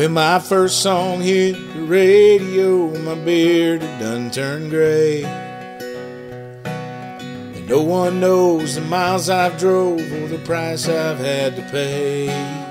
When my first song hit the radio, my beard had done turned gray. And no one knows the miles I've drove or the price I've had to pay.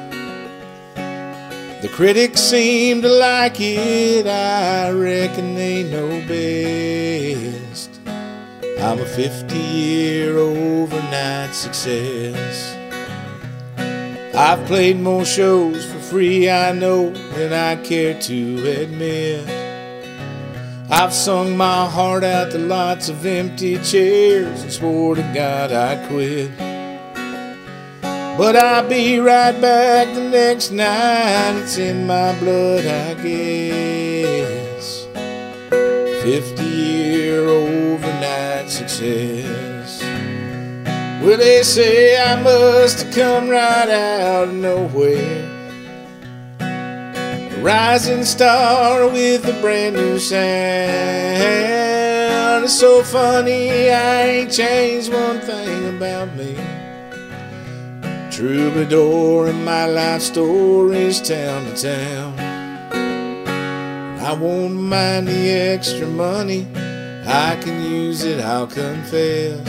The critics seem to like it, I reckon they know best. I'm a 50-year overnight success. I've played more shows for free, I know, than I care to admit. I've sung my heart out to lots of empty chairs and swore to God I'd quit. But I'll be right back the next night, it's in my blood, I guess. 50-year overnight success. Well, they say I must have come right out of nowhere, a rising star with a brand new sound. It's so funny, I ain't changed one thing about me. Troubadour in my life stories town to town. I won't mind the extra money, I can use it, I'll confess.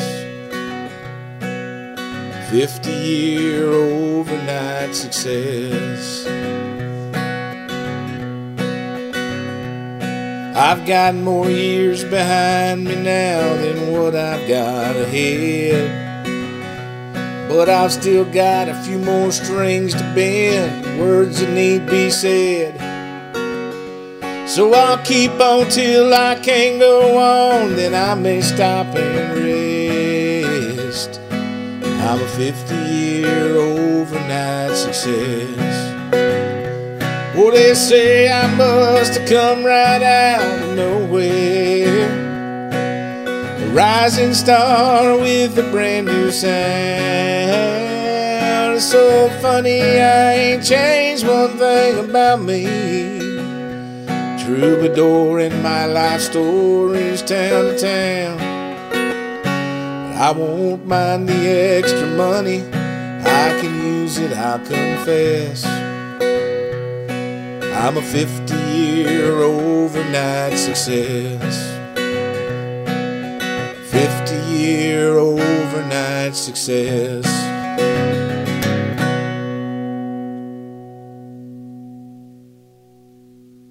50-year overnight success. I've got more years behind me now than what I've got ahead, but I've still got a few more strings to bend, words that need be said. So I'll keep on till I can't go on, then I may stop and rest. I'm a 50-year overnight success. Well, they say I must have come right out of nowhere, a rising star with a brand new sound. It's so funny, I ain't changed one thing about me. Troubadour in my life stories town to town. I won't mind the extra money, I can use it, I'll confess. I'm a 50-year overnight success. 50-year overnight success.